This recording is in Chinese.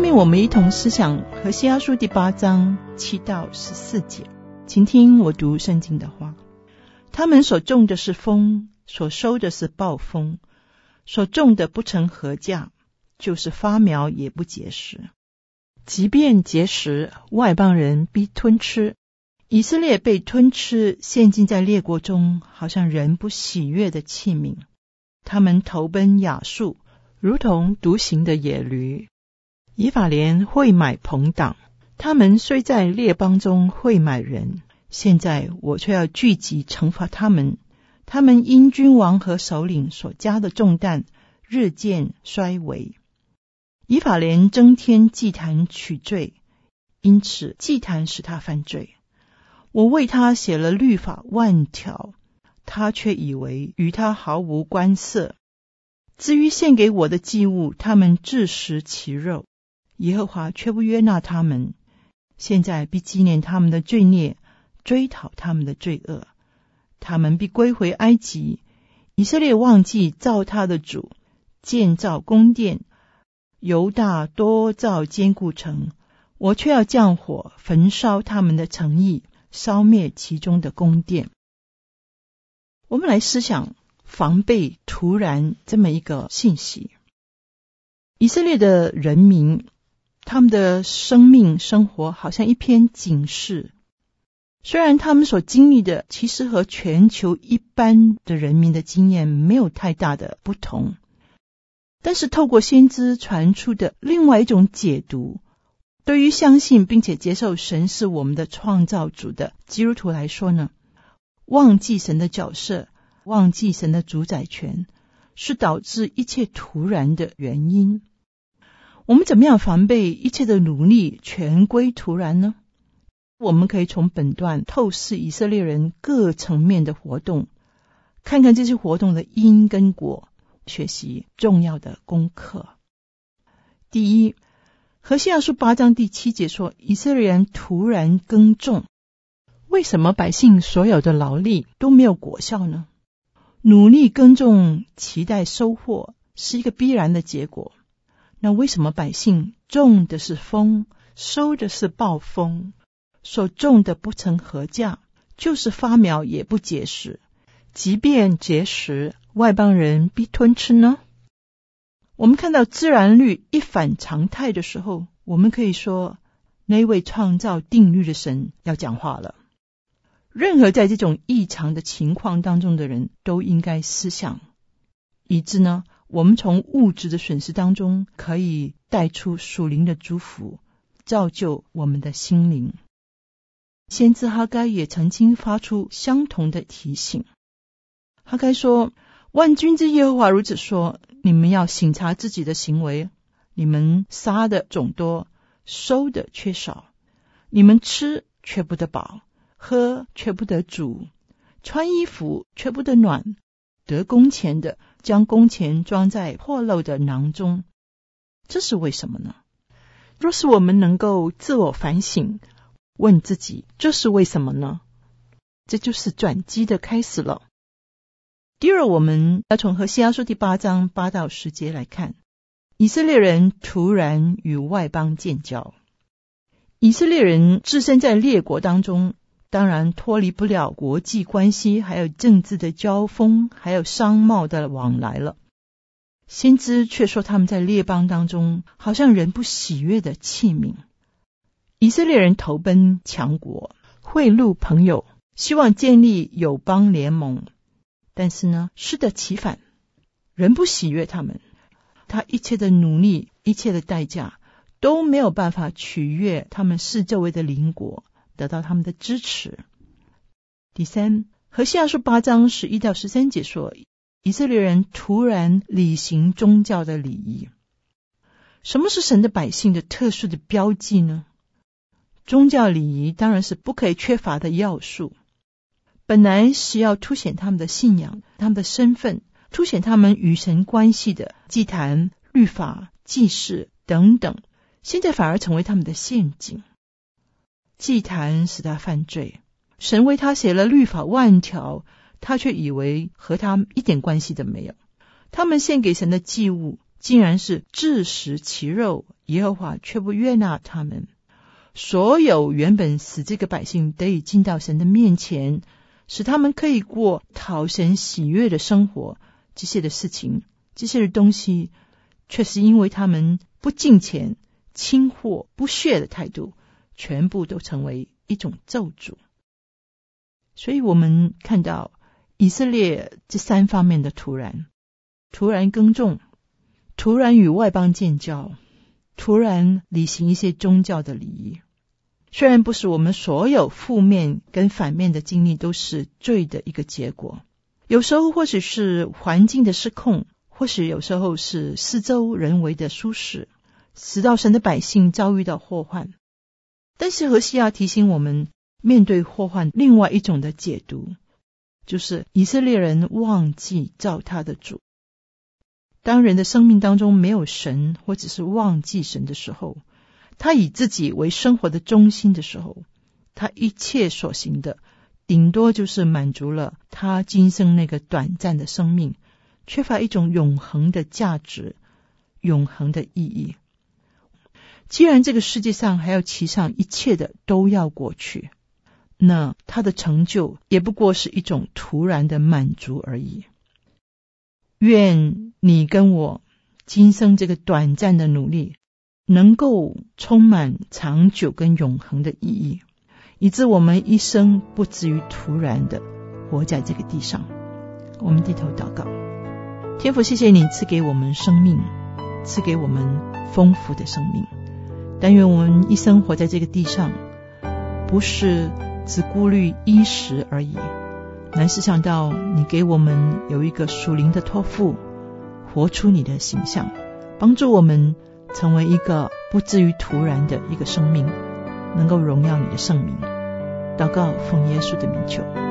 面我们一同思想何西阿书第8章7到14节，请听我读圣经的话。他们所种的是风，所收的是暴风，所种的不成禾稼，就是发苗也不结实。即便结实，外邦人必吞吃。以色列被吞吃，陷进在列国中，好像人不喜悦的器皿。他们投奔亚述，如同独行的野驴。以法莲会买朋党，他们虽在列邦中会买人，现在我却要聚集惩罚他们。他们因君王和首领所加的重担，日渐衰微。以法莲增添祭坛取罪，因此祭坛使他犯罪。我为他写了律法万条，他却以为与他毫无关涉。至于献给我的祭物，他们自食其肉，耶和华却不悦纳他们。现在必纪念他们的罪孽，追讨他们的罪恶。他们必归回埃及。以色列忘记造他的主，建造宫殿，犹大多造坚固城。我却要降火焚烧他们的城邑，烧灭其中的宫殿。我们来思想防备突然这么一个信息。以色列的人民，他们的生命生活好像一篇警示。虽然他们所经历的其实和全球一般的人民的经验没有太大的不同，但是透过先知传出的另外一种解读，对于相信并且接受神是我们的创造主的基督徒来说呢，忘记神的角色，忘记神的主宰权，是导致一切突然的原因。我们怎么样防备一切的努力全归突然呢？我们可以从本段透视以色列人各层面的活动，看看这些活动的因跟果，学习重要的功课。第一，何西阿书8章第7节说，以色列人突然耕种。为什么百姓所有的劳力都没有果效呢？努力耕种，期待收获，是一个必然的结果。那为什么百姓种的是风，收的是暴风，所种的不成禾稼，就是发苗也不结实，即便结实，外邦人必吞吃呢？我们看到自然律一反常态的时候，我们可以说那位创造定律的神要讲话了。任何在这种异常的情况当中的人都应该思想，以致呢，我们从物质的损失当中可以带出属灵的祝福，造就我们的心灵。先知哈该也曾经发出相同的提醒。哈该说，万军之耶和华如此说，你们要省察自己的行为，你们撒的种多，收的却少，你们吃却不得饱，喝却不得足，穿衣服却不得暖，得工钱的将工钱装在破漏的囊中。这是为什么呢？若是我们能够自我反省，问自己这是为什么呢？这就是转机的开始了。第二，我们要从何西阿书第8章8到10节来看，以色列人突然与外邦建交。以色列人置身在列国当中，当然脱离不了国际关系，还有政治的交锋，还有商贸的往来了。先知却说他们在列邦当中好像人不喜悦的器皿。以色列人投奔强国，贿赂朋友，希望建立友邦联盟，但是呢，适得其反，人不喜悦他们，他一切的努力，一切的代价都没有办法取悦他们四周围的邻国，得到他们的支持。第三，何西阿书8章11到13节说，以色列人突然履行宗教的礼仪。什么是神的百姓的特殊的标记呢？宗教礼仪当然是不可以缺乏的要素，本来是要凸显他们的信仰，他们的身份，凸显他们与神关系的祭坛、律法、祭祀等等，现在反而成为他们的陷阱。祭坛使他犯罪，神为他写了律法万条，他却以为和他一点关系都没有。他们献给神的祭物竟然是自食其肉，耶和华却不悦纳他们。所有原本使这个百姓得以进到神的面前，使他们可以过讨神喜悦的生活，这些的事情，这些的东西，却是因为他们不敬虔、轻忽、不屑的态度，全部都成为一种咒诅。所以我们看到以色列这3方面的突然耕种，突然与外邦建交，突然履行一些宗教的礼仪。虽然不是我们所有负面跟反面的经历都是罪的一个结果，有时候或许是环境的失控，或许有时候是四周人为的疏失，使到神的百姓遭遇到祸患。但是何西阿提醒我们，面对祸患另外一种的解读，就是以色列人忘记造他的主。当人的生命当中没有神，或者是忘记神的时候，他以自己为生活的中心的时候，他一切所行的顶多就是满足了他今生那个短暂的生命，缺乏一种永恒的价值，永恒的意义。既然这个世界上还有其上一切的都要过去，那他的成就也不过是一种突然的满足而已。愿你跟我今生这个短暂的努力能够充满长久跟永恒的意义，以致我们一生不至于突然的活在这个地上。我们低头祷告。天父，谢谢你赐给我们生命，赐给我们丰富的生命。但愿我们一生活在这个地上，不是只顾虑衣食而已，乃是想到你给我们有一个属灵的托付，活出你的形象，帮助我们成为一个不至于突然的一个生命，能够荣耀你的圣名。祷告奉耶稣的名求。